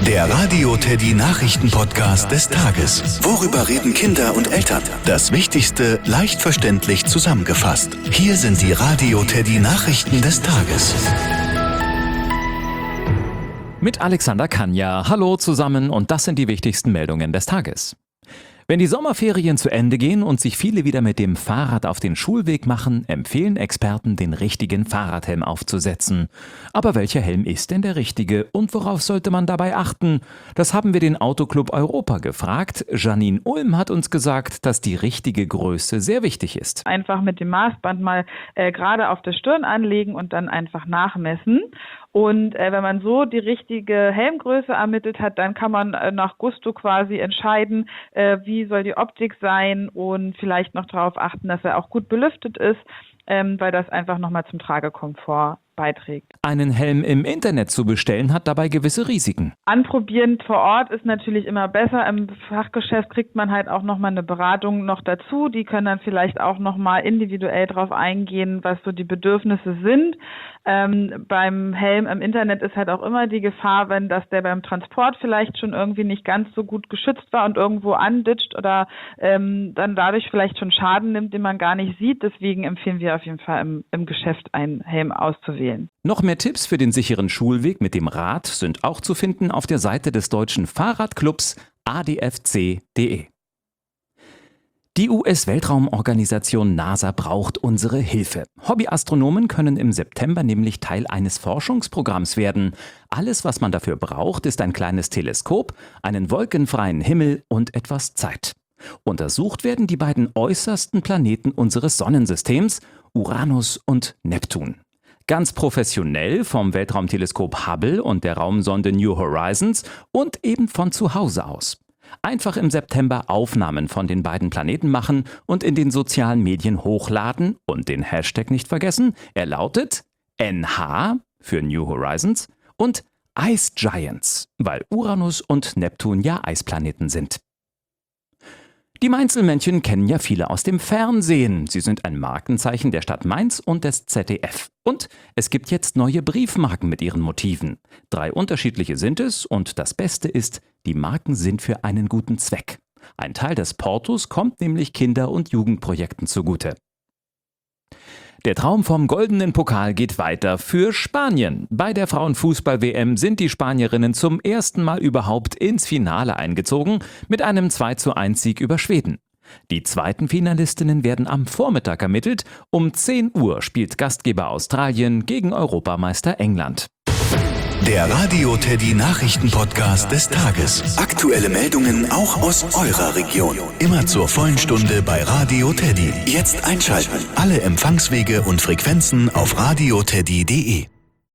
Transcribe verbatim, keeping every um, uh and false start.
Der Radio Teddy Nachrichten-Podcast des Tages. Worüber reden Kinder und Eltern? Das Wichtigste leicht verständlich zusammengefasst. Hier sind die Radio Teddy Nachrichten des Tages. Mit Alexander Kanja. Hallo zusammen und das sind die wichtigsten Meldungen des Tages. Wenn die Sommerferien zu Ende gehen und sich viele wieder mit dem Fahrrad auf den Schulweg machen, empfehlen Experten, den richtigen Fahrradhelm aufzusetzen. Aber welcher Helm ist denn der richtige und worauf sollte man dabei achten? Das haben wir den Autoclub Europa gefragt. Janine Ulm hat uns gesagt, dass die richtige Größe sehr wichtig ist. Einfach mit dem Maßband mal äh, gerade auf der Stirn anlegen und dann einfach nachmessen. Und äh, wenn man so die richtige Helmgröße ermittelt hat, dann kann man äh, nach Gusto quasi entscheiden, äh, wie soll die Optik sein und vielleicht noch darauf achten, dass er auch gut belüftet ist, ähm, weil das einfach nochmal zum Tragekomfort beiträgt. Einen Helm im Internet zu bestellen hat dabei gewisse Risiken. Anprobieren vor Ort ist natürlich immer besser. Im Fachgeschäft kriegt man halt auch nochmal eine Beratung noch dazu. Die können dann vielleicht auch nochmal individuell drauf eingehen, was so die Bedürfnisse sind. Ähm, beim Helm im Internet ist halt auch immer die Gefahr, wenn dass der beim Transport vielleicht schon irgendwie nicht ganz so gut geschützt war und irgendwo anditscht oder ähm, dann dadurch vielleicht schon Schaden nimmt, den man gar nicht sieht. Deswegen empfehlen wir auf jeden Fall im, im Geschäft einen Helm auszuwählen. Noch mehr Tipps für den sicheren Schulweg mit dem Rad sind auch zu finden auf der Seite des Deutschen Fahrradclubs a d f c punkt d e. Die U S-Weltraumorganisation NASA braucht unsere Hilfe. Hobbyastronomen können im September nämlich Teil eines Forschungsprogramms werden. Alles, was man dafür braucht, ist ein kleines Teleskop, einen wolkenfreien Himmel und etwas Zeit. Untersucht werden die beiden äußersten Planeten unseres Sonnensystems, Uranus und Neptun. Ganz professionell vom Weltraumteleskop Hubble und der Raumsonde New Horizons und eben von zu Hause aus. Einfach im September Aufnahmen von den beiden Planeten machen und in den sozialen Medien hochladen und den Hashtag nicht vergessen. Er lautet N H für New Horizons und Ice Giants, weil Uranus und Neptun ja Eisplaneten sind. Die Mainzelmännchen kennen ja viele aus dem Fernsehen. Sie sind ein Markenzeichen der Stadt Mainz und des Z D F. Und es gibt jetzt neue Briefmarken mit ihren Motiven. Drei unterschiedliche sind es und das Beste ist, die Marken sind für einen guten Zweck. Ein Teil des Portos kommt nämlich Kinder- und Jugendprojekten zugute. Der Traum vom goldenen Pokal geht weiter für Spanien. Bei der Frauenfußball-W M sind die Spanierinnen zum ersten Mal überhaupt ins Finale eingezogen mit einem zwei zu eins Sieg über Schweden. Die zweiten Finalistinnen werden am Vormittag ermittelt. Um zehn Uhr spielt Gastgeber Australien gegen Europameister England. Der Radio Teddy Nachrichten-Podcast des Tages. Aktuelle Meldungen auch aus eurer Region. Immer zur vollen Stunde bei Radio Teddy. Jetzt einschalten. Alle Empfangswege und Frequenzen auf radio teddy punkt de.